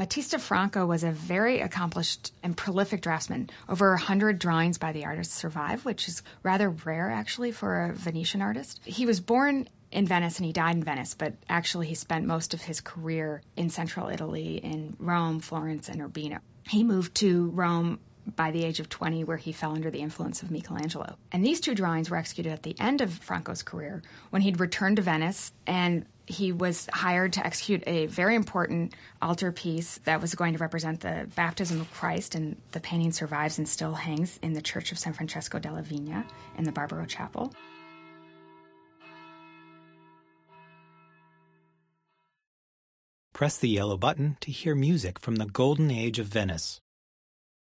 Battista Franco was a very accomplished and prolific draftsman. Over 100 drawings by the artist survive, which is rather rare, actually, for a Venetian artist. He was born in Venice and he died in Venice, but actually he spent most of his career in central Italy, in Rome, Florence, and Urbino. He moved to Rome by the age of 20, where he fell under the influence of Michelangelo. And these two drawings were executed at the end of Franco's career, when he'd returned to Venice, and he was hired to execute a very important altarpiece that was going to represent the baptism of Christ, and the painting survives and still hangs in the Church of San Francesco della Vigna in the Barbaro Chapel. Press the yellow button to hear music from the Golden Age of Venice.